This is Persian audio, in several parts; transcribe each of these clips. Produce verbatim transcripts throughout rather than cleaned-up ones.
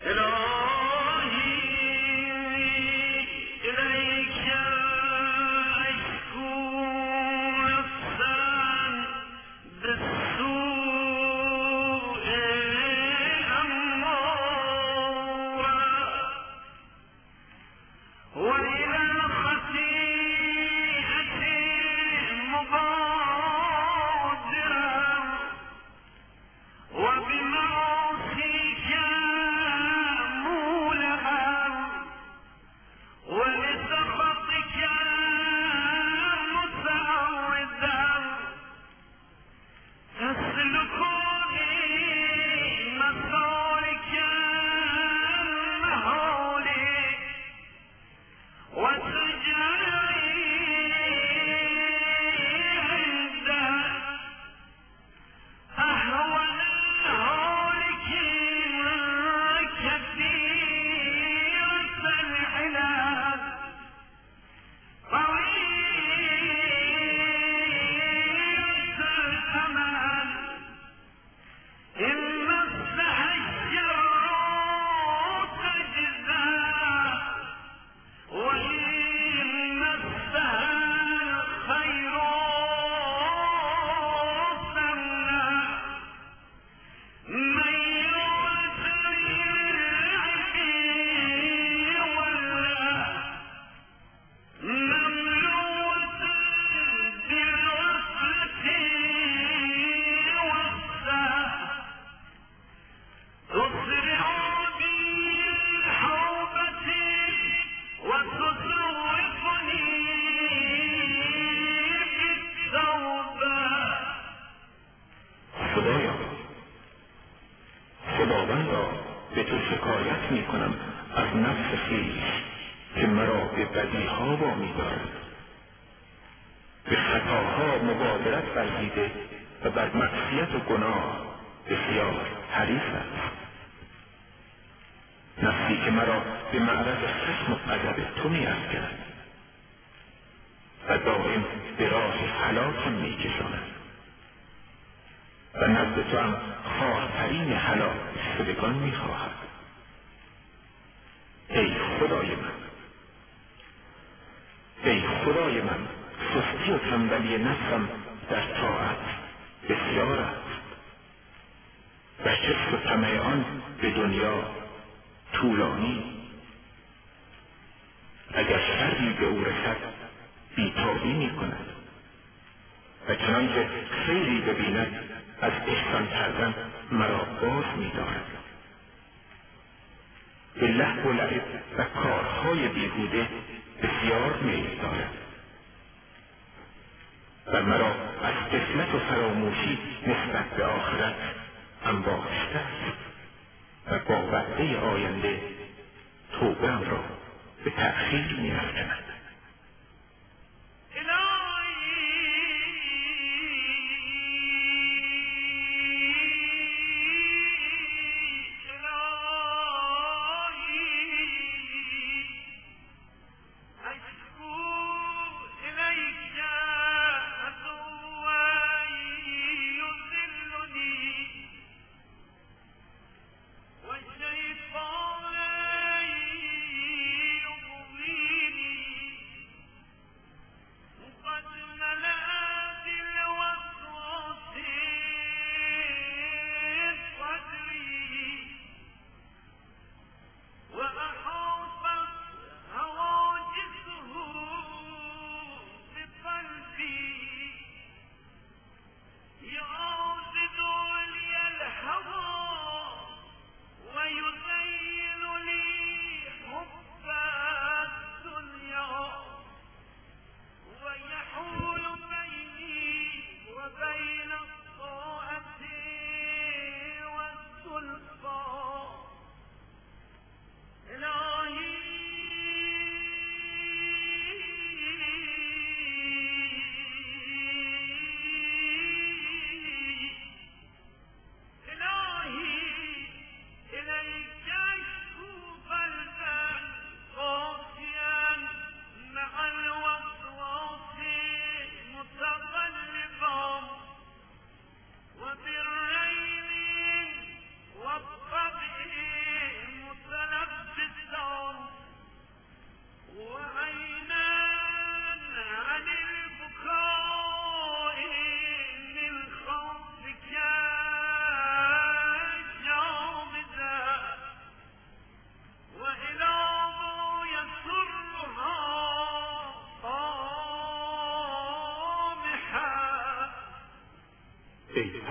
والشيطان يغويني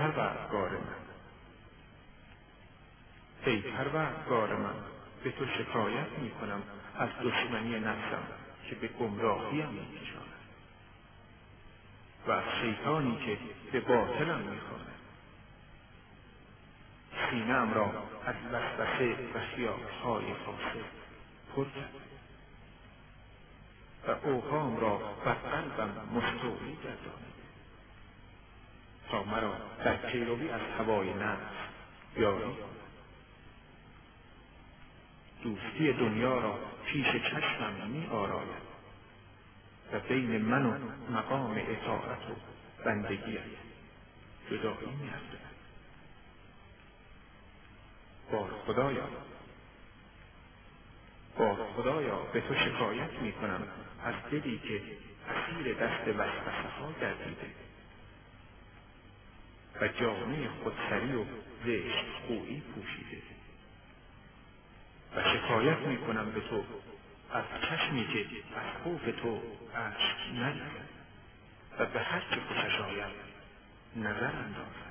پروردگار من، ای پروردگار من، به تو شکایت می کنم از دشمنی نفسم که به گمراهیم می کشاند و از شیطانی که به باطلم می خواند. سینه‌ام را از وسوسه و خیال‌های فاسد پر کرد و اوهام را بر قلبم مستولی گردانید تا مرا در پیروی از هوای نفس یاری دوستی دنیا را پیش چشمم می آراید و بین من و مقام اطاعت و بندگیت جدایی می افتد. بار خدایا بار خدایا به تو شکایت می کنم از دلی که اسیر دست وسوسه ها گردیده و جامه خودسری و زشت خویی پوشیده و شکایت می کنم به تو از چشمی که از خوف تو اشک نریزد و به هر چه خوشش آید نظر اندازد.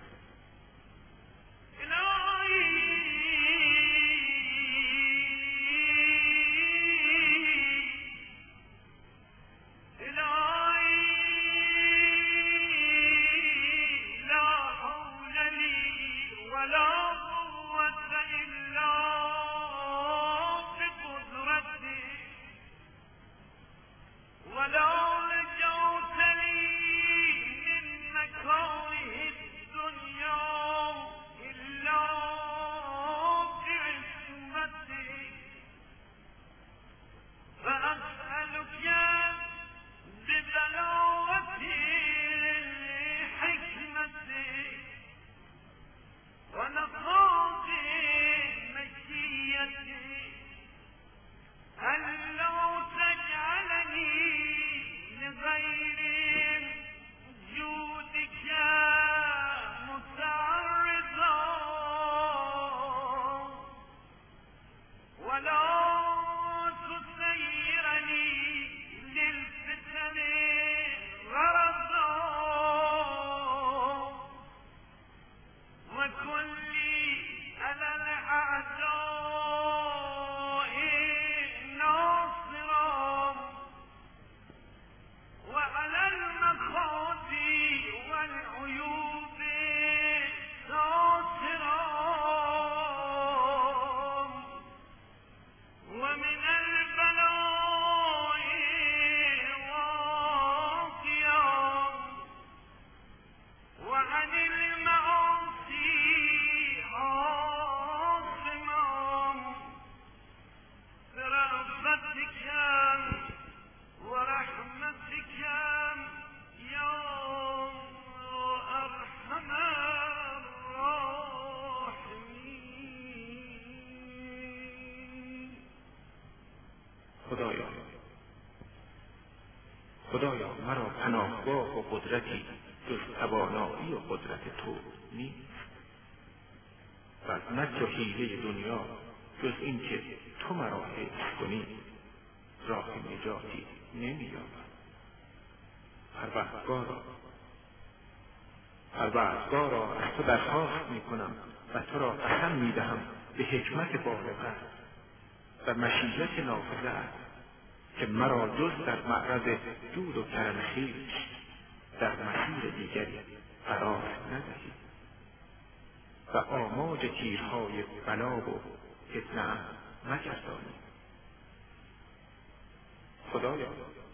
خدایا خدایا مرا پناهگاه و قدرتی جز توانایی و قدرت تو نیست و از مکر و حیله دنیا جز این که تو مرا حفظ کنی راه نجاتی نمی‌یابم. پروردگارا پروردگارا از تو درخواست می‌کنم و تو را قسم می‌دهم به حکمت بالغت و مشیت نافذه‌ات که مرا جز در معرض جود و کرم خویش در مسیر دیگری قرار ندهی و آماج تیرهای بلا و فتنه‌ام مگردانی. خدایا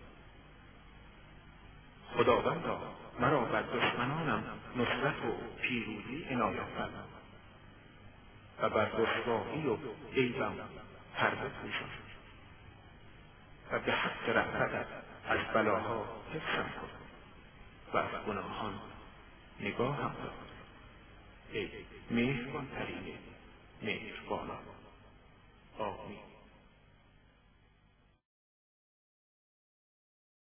خداوندا مرا بر دشمنانم نصرت و پیروزی عنایت فرما و بر رسوایی و عیبم پرده پوشان و به حق رحمتت از بلاها حفظم کن و از گناهان نگاهم دار ای مهربان ترین مهربانان.